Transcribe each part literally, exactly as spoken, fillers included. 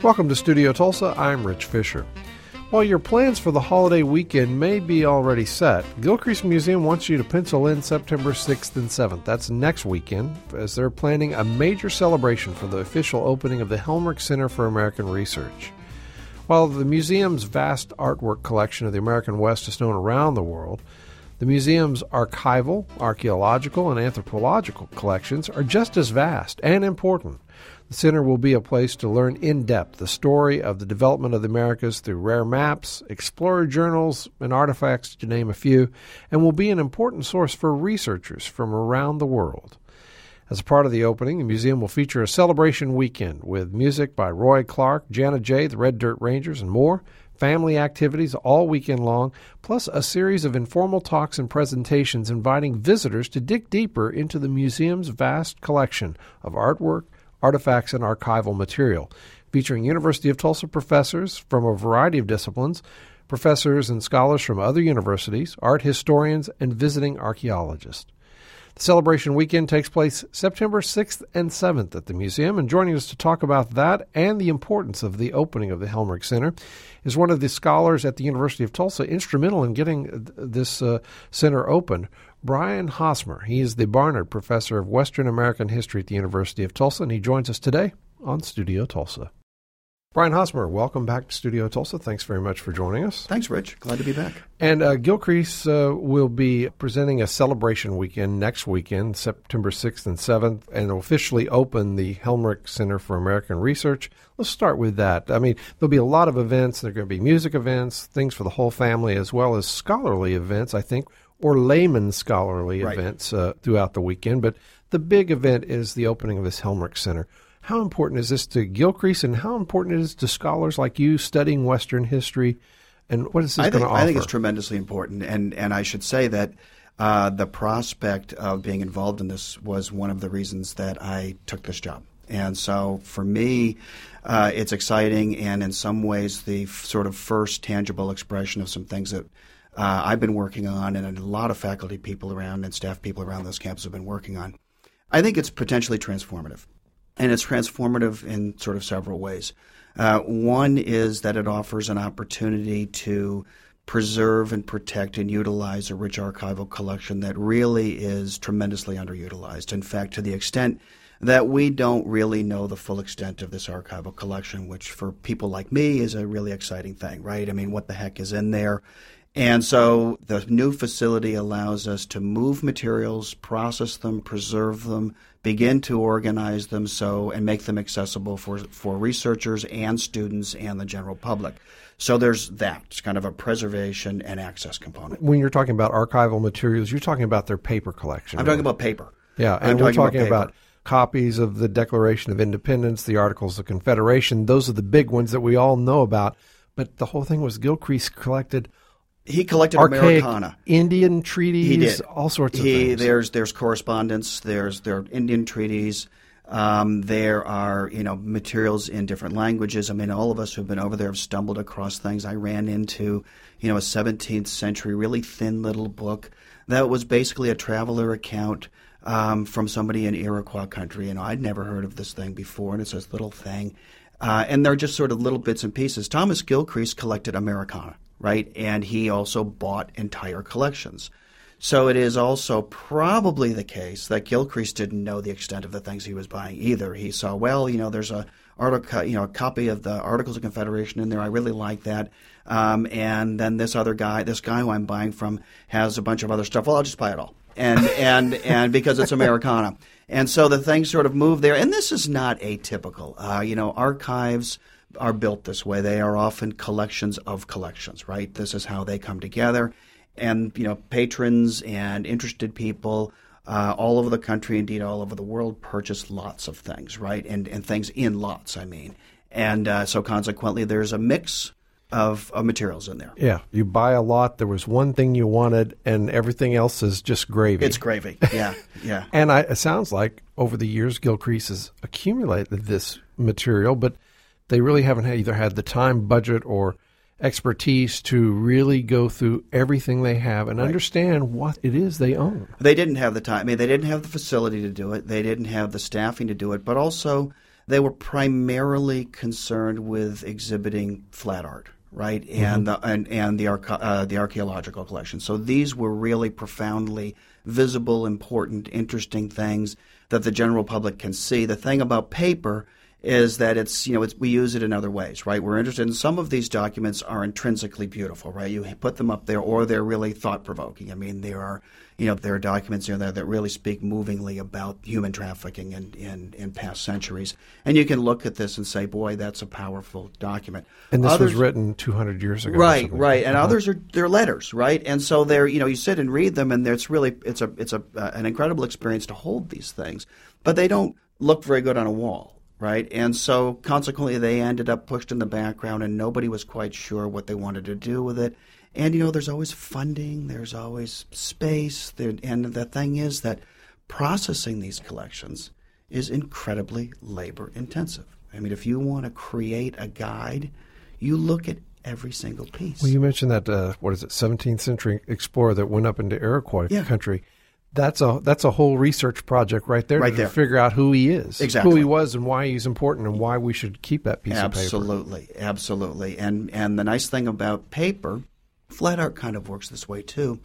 Welcome to Studio Tulsa. I'm Rich Fisher. While your plans for the holiday weekend may be already set, Gilcrease Museum wants you to pencil in September sixth and seventh. That's next weekend, as they're planning a major celebration for the official opening of the Helmerich Center for American Research. While the museum's vast artwork collection of the American West is known around the world, the museum's archival, archaeological, and anthropological collections are just as vast and important. The center will be a place to learn in depth the story of the development of the Americas through rare maps, explorer journals, and artifacts, to name a few, and will be an important source for researchers from around the world. As a part of the opening, the museum will feature a celebration weekend with music by Roy Clark, Jana Jay, the Red Dirt Rangers, and more, family activities all weekend long, plus a series of informal talks and presentations inviting visitors to dig deeper into the museum's vast collection of artwork, artifacts, and archival material, featuring University of Tulsa professors from a variety of disciplines, professors and scholars from other universities, art historians, and visiting archaeologists. The celebration weekend takes place September sixth and seventh at the museum, and joining us to talk about that and the importance of the opening of the Helmerich Center is one of the scholars at the University of Tulsa instrumental in getting this uh, center open, Brian Hosmer. He is the Barnard Professor of Western American History at the University of Tulsa, and he joins us today on Studio Tulsa. Brian Hosmer, welcome back to Studio Tulsa. Thanks very much for joining us. Thanks, Rich. Glad to be back. And uh, Gilcrease uh, will be presenting a celebration weekend next weekend, September sixth and seventh, and will officially open the Helmerich Center for American Research. Let's start with that. I mean, there'll be a lot of events. There are going to be music events, things for the whole family, as well as scholarly events, I think, or layman scholarly right. events uh, throughout the weekend. But the big event is the opening of this Helmerich Center. How important is this to Gilcrease, and how important is it to scholars like you studying Western history, and what is this going to offer? I think it's tremendously important, and, and I should say that uh, the prospect of being involved in this was one of the reasons that I took this job. And so for me, uh, it's exciting, and in some ways the f- sort of first tangible expression of some things that uh, I've been working on, and a lot of faculty people around and staff people around this campus have been working on. I think it's potentially transformative. And it's transformative in sort of several ways. Uh, one is that it offers an opportunity to preserve and protect and utilize a rich archival collection that really is tremendously underutilized. In fact, to the extent that we don't really know the full extent of this archival collection, which for people like me is a really exciting thing, right? I mean, what the heck is in there? And so the new facility allows us to move materials, process them, preserve them, begin to organize them so and make them accessible for for researchers and students and the general public. So there's that. It's kind of a preservation and access component. When you're talking about archival materials, you're talking about their paper collection. I'm right? talking about paper. Yeah, and I'm we're talking talking about, about copies of the Declaration of Independence, the Articles of Confederation. Those are the big ones that we all know about. But the whole thing was Gilcrease collected He collected archaic Americana. Indian treaties, he did. all sorts of he, things. There's there's correspondence. There's there are Indian treaties. Um, there are you know materials in different languages. I mean, all of us who've been over there have stumbled across things. I ran into you know a seventeenth century, really thin little book that was basically a traveler account um, from somebody in Iroquois country. You know, I'd never heard of this thing before, and it's this little thing. Uh, and they're just sort of little bits and pieces. Thomas Gilcrease collected Americana. Right, and he also bought entire collections. So it is also probably the case that Gilcrease didn't know the extent of the things he was buying either. He saw, well, you know, there's a article, you know, a copy of the Articles of Confederation in there. I really like that. Um, and then this other guy, this guy who I'm buying from, has a bunch of other stuff. Well, I'll just buy it all, and and and because it's Americana. And so the things sort of move there. And this is not atypical. Uh, you know, archives are built this way. They are often collections of collections, right? This is how they come together. And, you know, patrons and interested people uh, all over the country, indeed all over the world, purchase lots of things, right? And and things in lots, I mean. And uh, so consequently, there's a mix of, of materials in there. Yeah. You buy a lot, there was one thing you wanted, and everything else is just gravy. It's gravy, yeah, yeah. And I, it sounds like over the years, Gilcrease has accumulated this material, but they really haven't had, either had the time, budget, or expertise to really go through everything they have and right. understand what it is they own. They didn't have the time. I mean, they didn't have the facility to do it. They didn't have the staffing to do it. But also, they were primarily concerned with exhibiting flat art, right, and Mm-hmm. the and, and the arche- uh, the archaeological collection. So these were really profoundly visible, important, interesting things that the general public can see. The thing about paper is that it's, you know, it's, we use it in other ways, right? We're interested in some of these documents are intrinsically beautiful, right? You put them up there, or they're really thought-provoking. I mean, there are, you know, there are documents in there that really speak movingly about human trafficking in, in, in past centuries. And you can look at this and say, boy, that's a powerful document. And this Others, was written two hundred years ago. right, right. And uh-huh. others are they're letters, right? And so they're, you know, you sit and read them, and it's really it's a it's a uh, an incredible experience to hold these things, but they don't look very good on a wall. Right, and so consequently, they ended up pushed in the background, and nobody was quite sure what they wanted to do with it. And you know, there's always funding, there's always space, there, and the thing is that processing these collections is incredibly labor intensive. I mean, if you want to create a guide, you look at every single piece. Well, you mentioned that uh, what is it, seventeenth century explorer that went up into Iroquois Yeah. country. That's a that's a whole research project right there Right to there. figure out who he is, Exactly. who he was, and why he's important, and why we should keep that piece Absolutely, of paper. absolutely. And and the nice thing about paper, flat art kind of works this way too,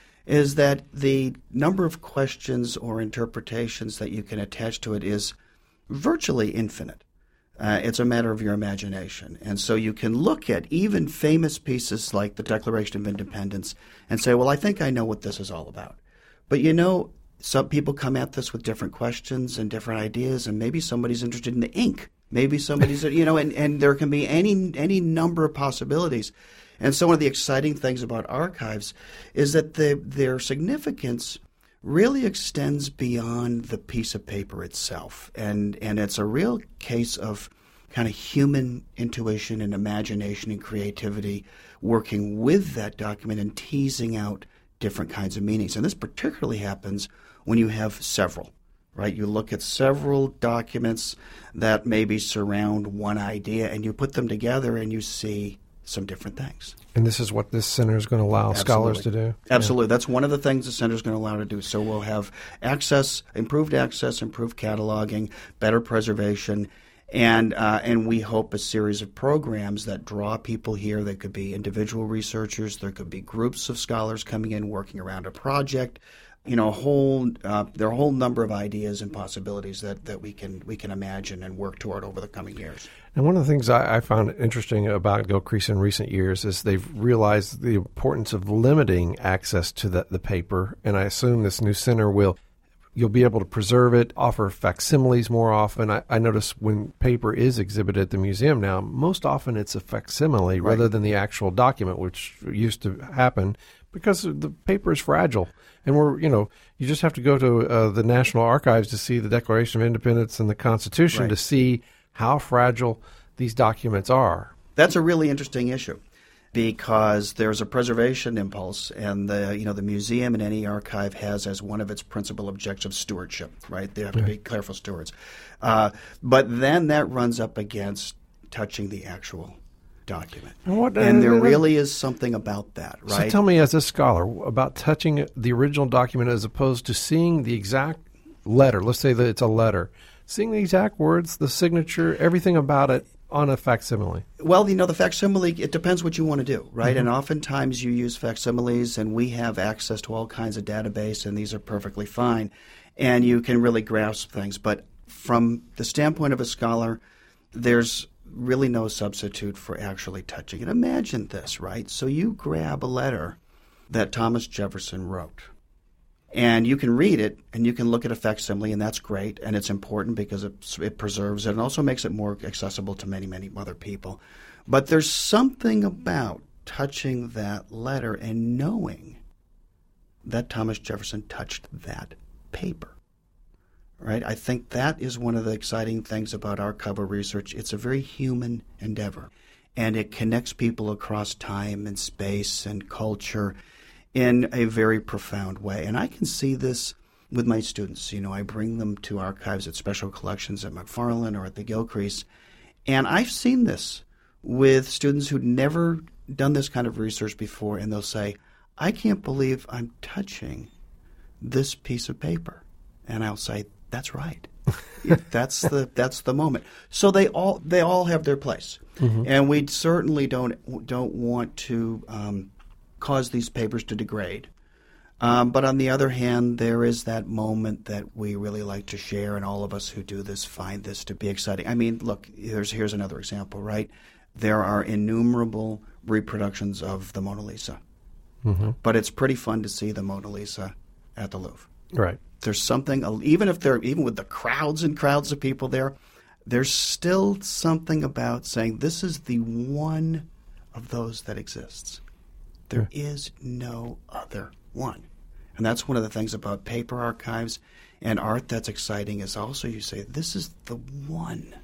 is that the number of questions or interpretations that you can attach to it is virtually infinite. Uh, it's a matter of your imagination. And so you can look at even famous pieces like the Declaration of Independence and say, well, I think I know what this is all about. But you know, some people come at this with different questions and different ideas, and maybe somebody's interested in the ink. Maybe somebody's, you know, and, and there can be any any number of possibilities. And so one of the exciting things about archives is that the, their significance really extends beyond the piece of paper itself. And, and it's a real case of kind of human intuition and imagination and creativity working with that document and teasing out different kinds of meanings. And this particularly happens when you have several, right? You look at several documents that maybe surround one idea, and you put them together and you see some different things. And this is what this center is going to allow scholars to do? Absolutely. Yeah. That's one of the things the center is going to allow to do. So we'll have access, improved access, improved cataloging, better preservation, and uh, and we hope a series of programs that draw people here. They could be individual researchers. There could be groups of scholars coming in working around a project. You know, a whole uh, there are a whole number of ideas and possibilities that, that we can we can imagine and work toward over the coming years. And one of the things I, I found interesting about Gilcrease in recent years is they've realized the importance of limiting access to the, the paper. And I assume this new center will you'll be able to preserve it, offer facsimiles more often. I, I notice when paper is exhibited at the museum now, most often it's a facsimile Right. rather than the actual document, which used to happen because the paper is fragile. And we're, you know, you just have to go to uh, the National Archives to see the Declaration of Independence and the Constitution Right. to see how fragile these documents are. That's a really interesting issue because there's a preservation impulse, and the you know the museum and any archive has as one of its principal objectives stewardship. Right, they have to be careful stewards. Uh, but then that runs up against touching the actual document, And, what, and there uh, really is something about that. Right. So tell me, as a scholar, about touching the original document as opposed to seeing the exact letter. Let's say that it's a letter. Seeing the exact words, the signature, everything about it on a facsimile. Well, you know, the facsimile, it depends what you want to do, right? Mm-hmm. And oftentimes you use facsimiles, and we have access to all kinds of database, and these are perfectly fine. And you can really grasp things. But from the standpoint of a scholar, there's really no substitute for actually touching it. Imagine this, right? So you grab a letter that Thomas Jefferson wrote, and you can read it, and you can look at a facsimile, and that's great, and it's important because it, it preserves it and also makes it more accessible to many, many other people. But there's something about touching that letter and knowing that Thomas Jefferson touched that paper. Right? I think that is one of the exciting things about archival research. It's a very human endeavor, and it connects people across time and space and culture in a very profound way. And I can see this with my students. You know, I bring them to archives at special collections at McFarland or at the Gilcrease, and I've seen this with students who'd never done this kind of research before, and they'll say, I can't believe I'm touching this piece of paper. And I'll say, that's right. that's the that's the moment. So they all they all have their place, mm-hmm. and we certainly don't don't want to um, cause these papers to degrade. Um, but on the other hand, there is that moment that we really like to share, and all of us who do this find this to be exciting. I mean, look, here's here's another example, right? There are innumerable reproductions of the Mona Lisa, mm-hmm. but it's pretty fun to see the Mona Lisa at the Louvre. Right. There's something, even if they're even with the crowds and crowds of people there, there's still something about saying this is the one of those that exists. There yeah. is no other one. And that's one of the things about paper archives and art that's exciting is also you say this is the one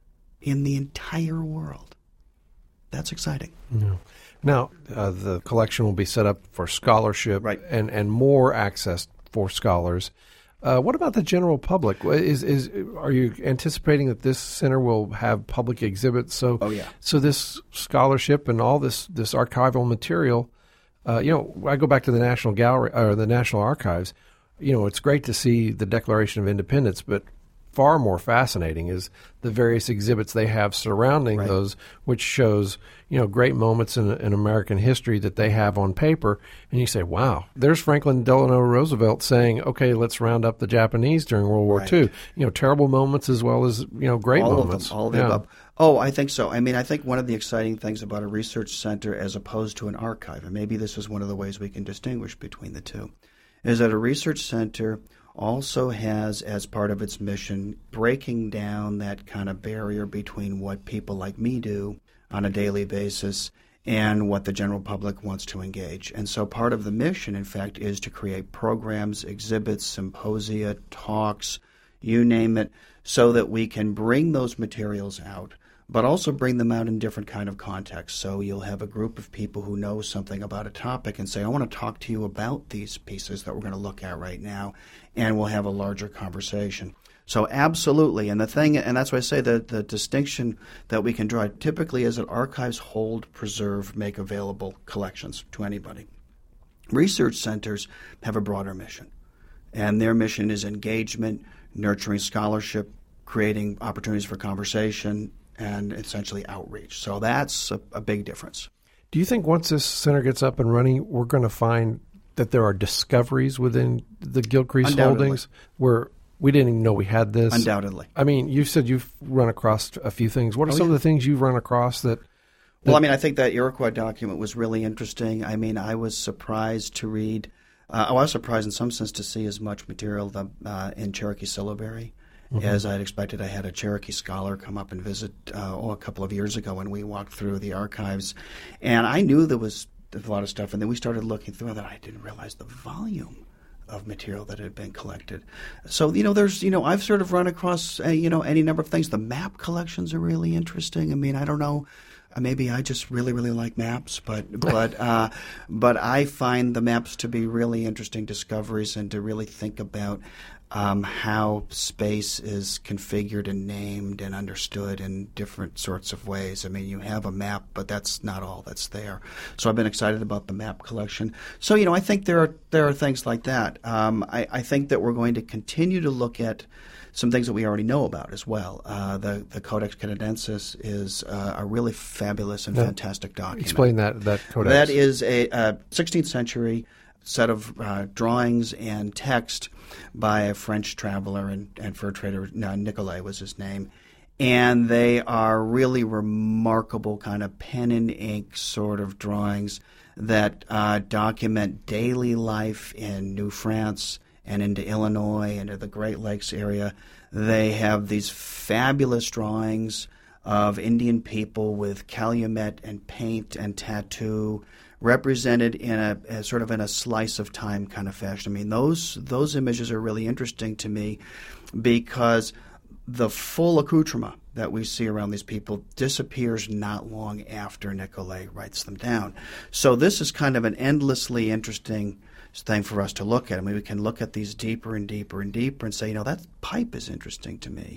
in the entire world. That's exciting. Yeah. Now, uh, the collection will be set up for scholarship right. and, and more access for scholars. Uh, what about the general public? Is is are you anticipating that this center will have public exhibits? So, oh, yeah. So this scholarship and all this this archival material, uh, you know, I go back to the National Gallery or the National Archives. You know, it's great to see the Declaration of Independence, but far more fascinating is the various exhibits they have surrounding right. those, which shows, you know, great moments in, in American history that they have on paper. And you say, wow, there's Franklin Delano Roosevelt saying, okay, let's round up the Japanese during World War right. Two. You know, terrible moments as well as, you know, great all moments. Of them, all of the yeah. above. Oh, I think so. I mean, I think one of the exciting things about a research center as opposed to an archive, and maybe this is one of the ways we can distinguish between the two, is that a research center also has as part of its mission breaking down that kind of barrier between what people like me do on a daily basis and what the general public wants to engage. And so part of the mission, in fact, is to create programs, exhibits, symposia, talks, you name it, so that we can bring those materials out, but also bring them out in different kind of contexts. So you'll have a group of people who know something about a topic and say, I want to talk to you about these pieces that we're going to look at right now, and we'll have a larger conversation. So absolutely, and the thing, and that's why I say that the distinction that we can draw typically is that archives hold, preserve, make available collections to anybody. Research centers have a broader mission, and their mission is engagement, nurturing scholarship, creating opportunities for conversation, and essentially outreach. So that's a, a big difference. Do you think once this center gets up and running, we're going to find that there are discoveries within the Gilcrease holdings where we didn't even know we had this? Undoubtedly. I mean, you said you've run across a few things. What are oh, some yeah. of the things you've run across that, that... Well, I mean, I think that Iroquois document was really interesting. I mean, I was surprised to read, uh, I was surprised in some sense to see as much material the, uh, in Cherokee syllabary. Mm-hmm. As I'd expected. I had a Cherokee scholar come up and visit uh, oh, a couple of years ago when we walked through the archives. And I knew there was a lot of stuff, and then we started looking through that. I didn't realize the volume of material that had been collected. So, you know, there's, you know, I've sort of run across, uh, you know, any number of things. The map collections are really interesting. I mean, I don't know. Maybe I just really, really like maps, but but uh, but I find the maps to be really interesting discoveries and to really think about um, how space is configured and named and understood in different sorts of ways. I mean, you have a map, but that's not all that's there. So I've been excited about the map collection. So, you know, I think there are there are things like that. Um, I, I think that we're going to continue to look at some things that we already know about as well. Uh, the, the Codex Canadensis is uh, a really fabulous and yeah. fantastic document. Explain that, that codex. That is a, a sixteenth century set of uh, drawings and text by a French traveler and, and fur trader, uh, Nicolet was his name. And they are really remarkable kind of pen and ink sort of drawings that uh, document daily life in New France and into Illinois, into the Great Lakes area. They have these fabulous drawings of Indian people with calumet and paint and tattoo represented in a, a sort of in a slice of time kind of fashion. I mean, those those images are really interesting to me because the full accoutrement that we see around these people disappears not long after Nicolet writes them down. So this is kind of an endlessly interesting thing for us to look at. I mean, we can look at these deeper and deeper and deeper and say, you know, that pipe is interesting to me.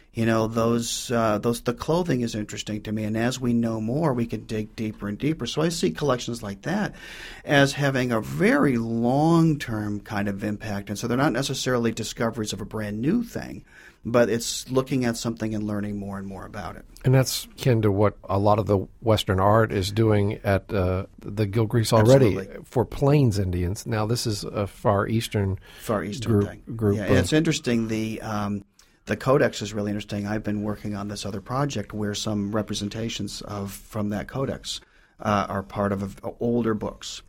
You know, those uh, those the clothing is interesting to me, and as we know more, we can dig deeper and deeper. So I see collections like that as having a very long-term kind of impact, and so they're not necessarily discoveries of a brand new thing, but it's looking at something and learning more and more about it. And that's akin to what a lot of the Western art is doing at uh, the Gilcrease already. Absolutely. For Plains Indians. Now, this is a Far Eastern Far Eastern group. thing. group yeah, of, and it's interesting. The um, the codex is really interesting. I've been working on this other project where some representations of from that codex uh, are part of uh, older books.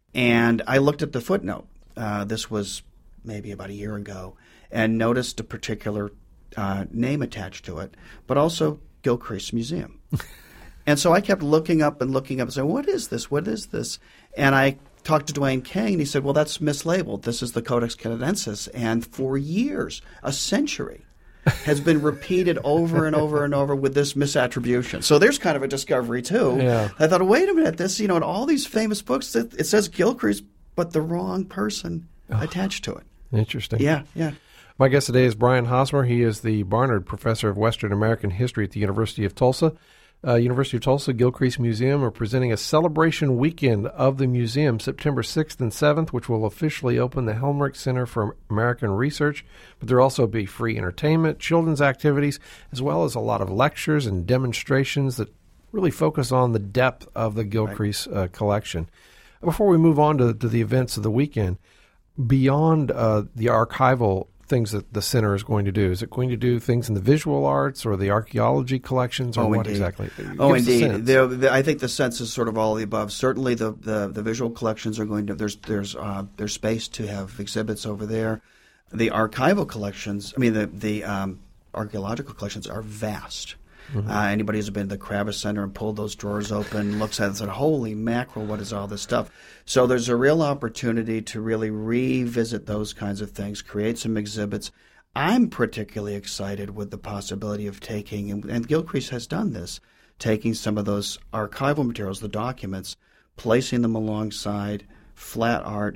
And I looked at the footnote. Uh, this was maybe about a year ago, and noticed a particular uh, name attached to it, but also Gilcrease Museum. And so I kept looking up and looking up and saying, what is this? What is this? And I talked to Dwayne King, and he said, well, that's mislabeled. This is the Codex Canadensis. And for years, a century, has been repeated over and over and over with this misattribution. So there's kind of a discovery, too. Yeah. I thought, wait a minute, this, you know, in all these famous books, it, it says Gilcrease, but the wrong person oh. attached to it. Interesting. Yeah, yeah. My guest today is Brian Hosmer. He is the Barnard Professor of Western American History at the University of Tulsa. Uh, University of Tulsa Gilcrease Museum are presenting a celebration weekend of the museum September sixth and seventh, which will officially open the Helmerich Center for American Research. But there will also be free entertainment, children's activities, as well as a lot of lectures and demonstrations that really focus on the depth of the Gilcrease uh, collection. Before we move on to, to the events of the weekend, beyond uh, the archival things that the center is going to do, is it going to do things in the visual arts or the archaeology collections, or oh, what indeed. exactly? Oh, indeed. The, the, I think the sense is sort of all of the above. Certainly, the, the, the visual collections are going to. There's there's uh, there's space to have exhibits over there. The archival collections, I mean, the the um, archaeological collections are vast. Mm-hmm. Uh, anybody who's been to the Kravis Center and pulled those drawers open looks at it and said, holy mackerel, what is all this stuff? So there's a real opportunity to really revisit those kinds of things, create some exhibits. I'm particularly excited with the possibility of taking, and, and Gilcrease has done this, taking some of those archival materials, the documents, placing them alongside flat art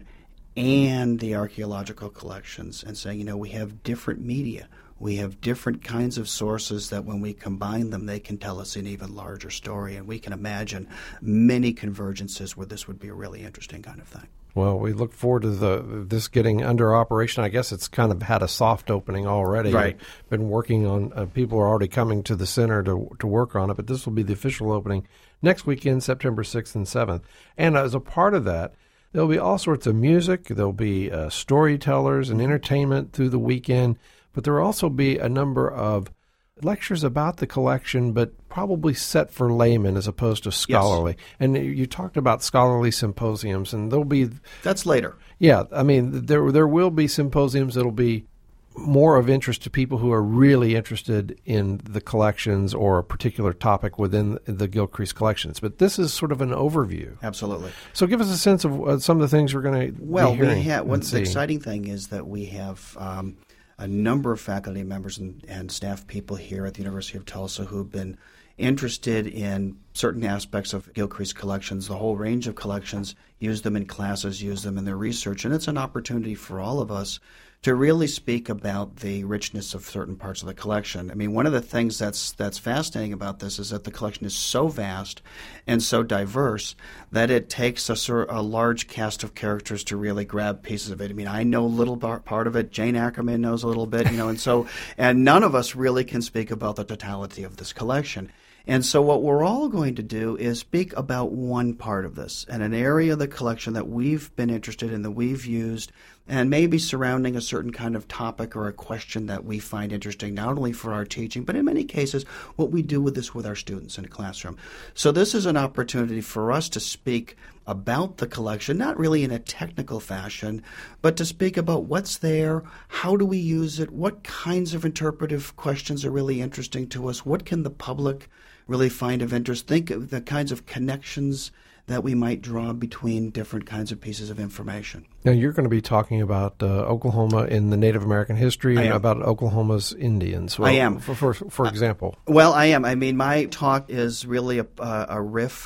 and the archaeological collections and saying, you know, we have different media. We have different kinds of sources that when we combine them, they can tell us an even larger story. And we can imagine many convergences where this would be a really interesting kind of thing. Well, we look forward to the this getting under operation. I guess it's kind of had a soft opening already. Right. We've been working on, uh, people are already coming to the center to to work on it, but this will be the official opening next weekend, September sixth and seventh. And as a part of that, there'll be all sorts of music. There'll be uh, storytellers and entertainment through the weekend. But there will also be a number of lectures about the collection, but probably set for laymen as opposed to scholarly. Yes. And you talked about scholarly symposiums, and there'll be... That's later. Yeah, I mean, there there will be symposiums that'll be more of interest to people who are really interested in the collections or a particular topic within the Gilcrease collections. But this is sort of an overview. Absolutely. So give us a sense of uh, some of the things we're going to well, be hearing. Well, we have, what's the see. exciting thing is that we have... Um, a number of faculty members and, and staff people here at the University of Tulsa who've been interested in certain aspects of Gilcrease collections, the whole range of collections, use them in classes, use them in their research. And it's an opportunity for all of us to really speak about the richness of certain parts of the collection. I mean, one of the things that's that's fascinating about this is that the collection is so vast and so diverse that it takes a, sort a large cast of characters to really grab pieces of it. I mean, I know a little part of it. Jane Ackerman knows a little bit, you know, and so and none of us really can speak about the totality of this collection. And so what we're all going to do is speak about one part of this and an area of the collection that we've been interested in, that we've used, and maybe surrounding a certain kind of topic or a question that we find interesting, not only for our teaching, but in many cases, what we do with this with our students in a classroom. So this is an opportunity for us to speak about the collection, not really in a technical fashion, but to speak about what's there, how do we use it, what kinds of interpretive questions are really interesting to us, what can the public really find of interest, think of the kinds of connections that we might draw between different kinds of pieces of information. Now, you're going to be talking about uh, Oklahoma in the Native American history and about Oklahoma's Indians. Well, I am. For, for, for example. Uh, well, I am. I mean, my talk is really a, uh, a riff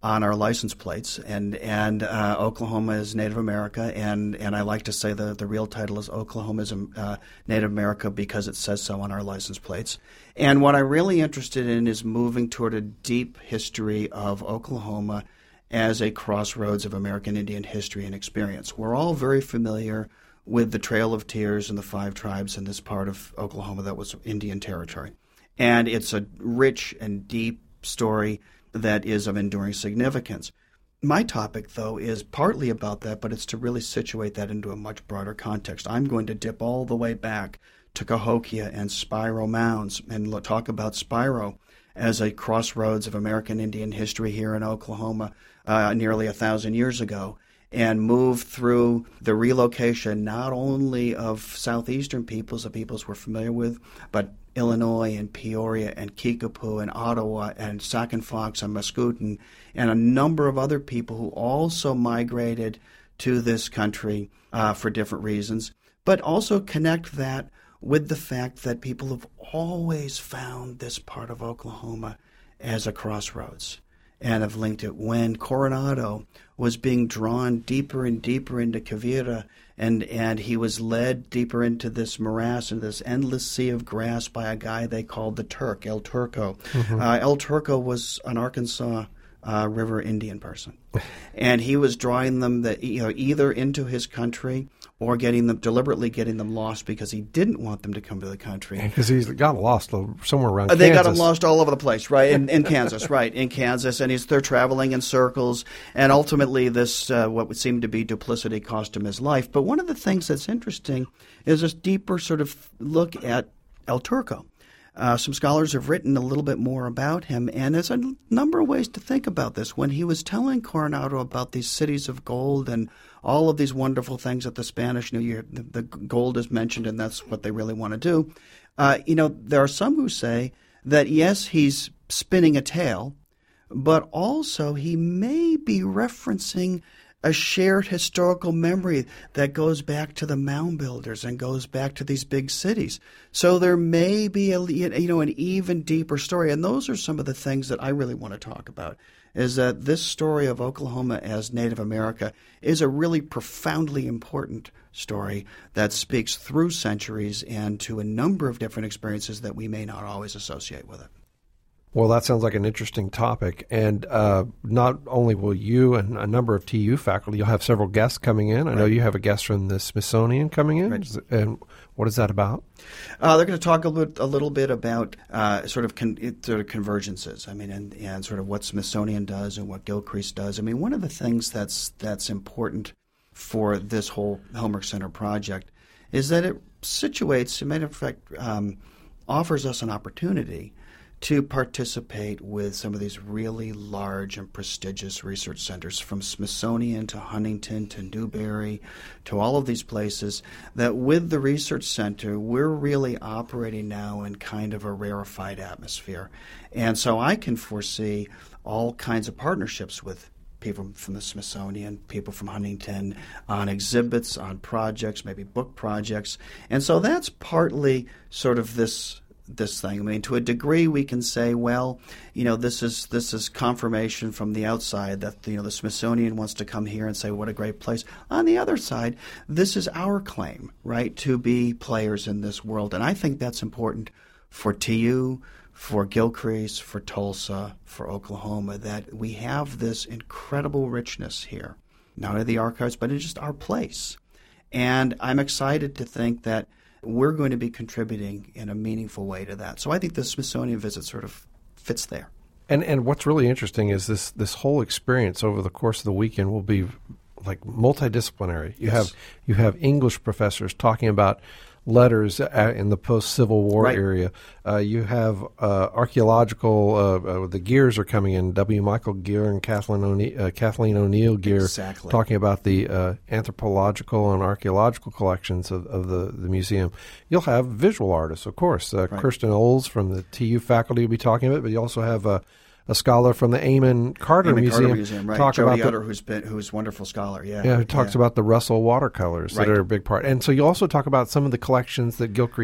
on our license plates, and and uh, Oklahoma is Native America, and, and I like to say the, the real title is Oklahoma is uh, Native America because it says so on our license plates. And what I'm really interested in is moving toward a deep history of Oklahoma as a crossroads of American Indian history and experience. We're all very familiar with the Trail of Tears and the five tribes in this part of Oklahoma that was Indian territory. And it's a rich and deep story that is of enduring significance. My topic, though, is partly about that, but it's to really situate that into a much broader context. I'm going to dip all the way back to Cahokia and Spiro Mounds and talk about Spiro as a crossroads of American Indian history here in Oklahoma uh, nearly a thousand years ago, and move through the relocation not only of southeastern peoples, the peoples we're familiar with, but Illinois and Peoria and Kickapoo and Ottawa and Sac and Fox and Mascoutin and a number of other people who also migrated to this country uh, for different reasons, but also connect that with the fact that people have always found this part of Oklahoma as a crossroads and have linked it. When Coronado was being drawn deeper and deeper into Quivira, and, and he was led deeper into this morass and this endless sea of grass by a guy they called the Turk, El Turco. Mm-hmm. Uh, El Turco was an Arkansas uh, River Indian person, and he was drawing them the, you know, either into his country or getting them deliberately getting them lost because he didn't want them to come to the country. Because he's got lost somewhere around uh, Kansas. They got him lost all over the place, right? In, in Kansas, right? In Kansas, and he's they're traveling in circles, and ultimately, this uh, what would seem to be duplicity cost him his life. But one of the things that's interesting is this deeper sort of look at El Turco. Uh, some scholars have written a little bit more about him, and there's a n- number of ways to think about this. When he was telling Coronado about these cities of gold and all of these wonderful things that the Spanish New Year, the, the gold is mentioned, and that's what they really want to do. Uh, you know, there are some who say that, yes, he's spinning a tale, but also he may be referencing a shared historical memory that goes back to the mound builders and goes back to these big cities. So there may be a, you know, an even deeper story. And those are some of the things that I really want to talk about, is that this story of Oklahoma as Native America is a really profoundly important story that speaks through centuries and to a number of different experiences that we may not always associate with it. Well, that sounds like an interesting topic. And uh, not only will you and a number of T U faculty, you'll have several guests coming in. I right. know you have a guest from the Smithsonian coming in. Right. And what is that about? Uh, they're going to talk a little, a little bit about uh, sort of con- sort of convergences. I mean, and, and sort of what Smithsonian does and what Gilcrease does. I mean, one of the things that's that's important for this whole Homework Center project is that it situates, in matter of fact, um, offers us an opportunity to participate with some of these really large and prestigious research centers, from Smithsonian to Huntington to Newberry to all of these places, that with the research center, we're really operating now in kind of a rarefied atmosphere. And so I can foresee all kinds of partnerships with people from the Smithsonian, people from Huntington, on exhibits, on projects, maybe book projects. And so that's partly sort of this this thing. I mean, to a degree, we can say, well, you know, this is this is confirmation from the outside that, you know, the Smithsonian wants to come here and say, what a great place. On the other side, this is our claim, right, to be players in this world. And I think that's important for T U, for Gilcrease, for Tulsa, for Oklahoma, that we have this incredible richness here, not only the archives, but it's just our place. And I'm excited to think that we're going to be contributing in a meaningful way to that. So I think the Smithsonian visit sort of fits there. And and what's really interesting is this this whole experience over the course of the weekend will be like multidisciplinary. You yes. have you have English professors talking about letters in the post-Civil War right. area. Uh, you have uh, archaeological, uh, uh, the Gears are coming in, W. Michael Gear and Kathleen, O'Ne- uh, Kathleen O'Neill Gear, exactly. talking about the uh, anthropological and archaeological collections of, of the, the museum. You'll have visual artists, of course. Uh, right. Kirsten Olds from the T U faculty will be talking about it, but you also have uh, a scholar from the Amon Carter Amon Museum. Carter Museum, right. Talk Jody about Utter, the, who's been who's a wonderful scholar, yeah. Yeah, who talks yeah. about the Russell watercolors right. that are a big part. And so you also talk about some of the collections that Gilcrease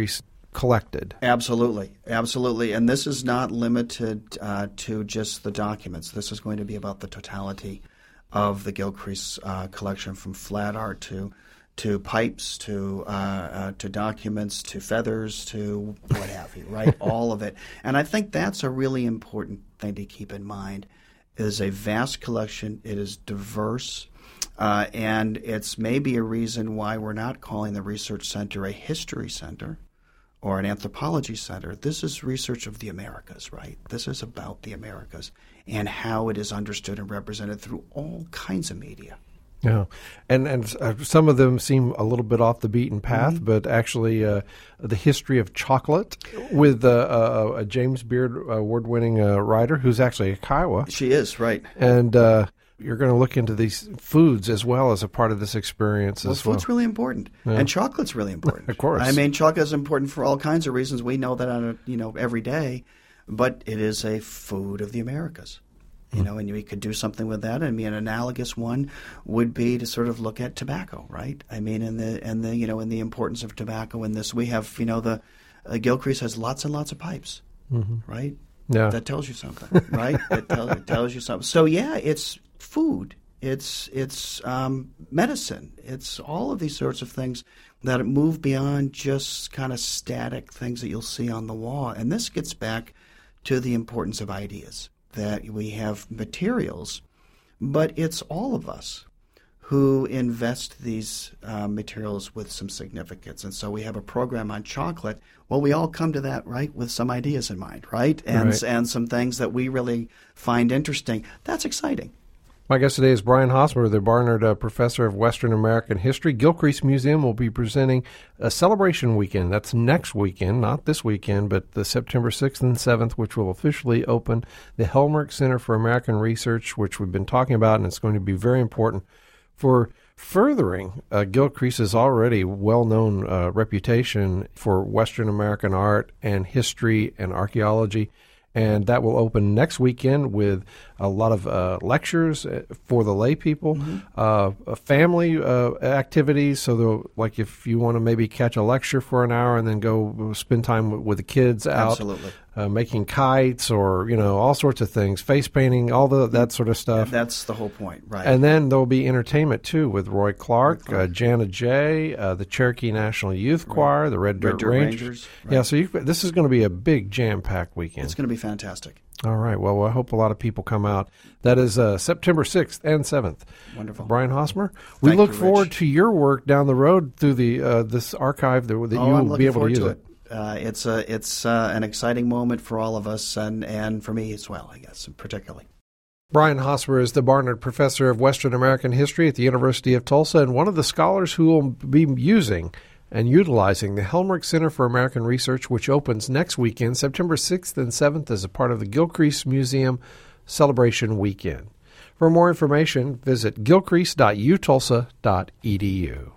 collected. Absolutely, absolutely. And this is not limited uh, to just the documents. This is going to be about the totality of the Gilcrease uh, collection, from flat art to to pipes to uh, uh, to documents to feathers to what have you, right? All of it. And I think that's a really important thing to keep in mind. It is a vast collection. It is diverse. Uh, and it's maybe a reason why we're not calling the research center a history center or an anthropology center. This is research of the Americas, right? This is about the Americas and how it is understood and represented through all kinds of media. Yeah, and and uh, some of them seem a little bit off the beaten path, mm-hmm. but actually uh, the history of chocolate with uh, uh, a James Beard award-winning uh, writer who's actually a Kiowa. She is, right. And uh, you're going to look into these foods as well as a part of this experience well, as well. Food's really important, yeah. And chocolate's really important. Of course. I mean, chocolate is important for all kinds of reasons. We know that on a, you know every day, but it is a food of the Americas. You know, and we could do something with that. I mean, an analogous one would be to sort of look at tobacco, right? I mean, and the and the you know, and the importance of tobacco in this. We have, you know, the uh, Gilcrease has lots and lots of pipes, mm-hmm. right? Yeah, that tells you something, right? it, tell, it tells you something. So yeah, it's food, it's it's um, medicine, it's all of these sorts of things that move beyond just kind of static things that you'll see on the wall. And this gets back to the importance of ideas. That we have materials, but it's all of us who invest these uh, materials with some significance. And so we have a program on chocolate. Well, we all come to that, right, with some ideas in mind, right? And right. and some things that we really find interesting. That's exciting. My guest today is Brian Hosmer, the Barnard uh, Professor of Western American History. Gilcrease Museum will be presenting a celebration weekend. That's next weekend, not this weekend, but the September sixth and seventh, which will officially open the Helmerich Center for American Research, which we've been talking about, and it's going to be very important for furthering uh, Gilcrease's already well-known uh, reputation for Western American art and history and archaeology. And that will open next weekend with a lot of uh, lectures for the lay people, mm-hmm. uh, family uh, activities. So, like if you want to maybe catch a lecture for an hour and then go spend time with the kids out, absolutely, uh, making kites or you know all sorts of things, face painting, all the that sort of stuff. Yeah, that's the whole point, right? And then there will be entertainment too with Roy Clark, Roy Clark. Uh, Jana Jay, uh, the Cherokee National Youth right. Choir, the Red Dirt, Red Dirt Rangers. Rangers right. Yeah, so you, this is going to be a big jam-packed weekend. It's going to be fantastic. All right. Well, I hope a lot of people come out. That is uh, September sixth and seventh. Wonderful. Brian Hosmer, we Thank look you, forward Rich. to your work down the road through the uh, this archive that, that oh, you I'm will be able to use to it. it. Uh, it's a, it's uh, an exciting moment for all of us and, and for me as well, I guess, particularly. Brian Hosmer is the Barnard Professor of Western American History at the University of Tulsa and one of the scholars who will be using and utilizing the Helmerich Center for American Research, which opens next weekend, September sixth and seventh, as a part of the Gilcrease Museum Celebration Weekend. For more information, visit gilcrease dot u tulsa dot e d u.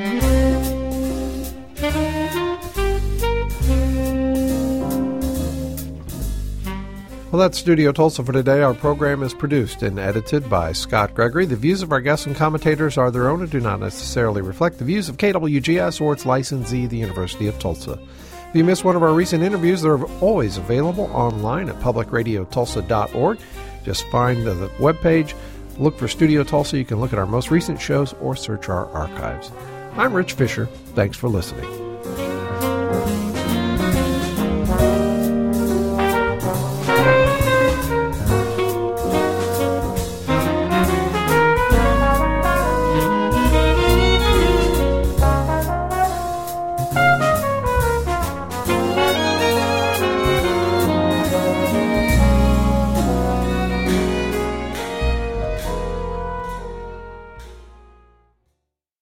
Well, that's Studio Tulsa for today. Our program is produced and edited by Scott Gregory. The views of our guests and commentators are their own and do not necessarily reflect the views of K W G S or its licensee, the University of Tulsa. If you missed one of our recent interviews, they're always available online at public radio tulsa dot org. Just find the, the webpage, look for Studio Tulsa. You can look at our most recent shows or search our archives. I'm Rich Fisher. Thanks for listening.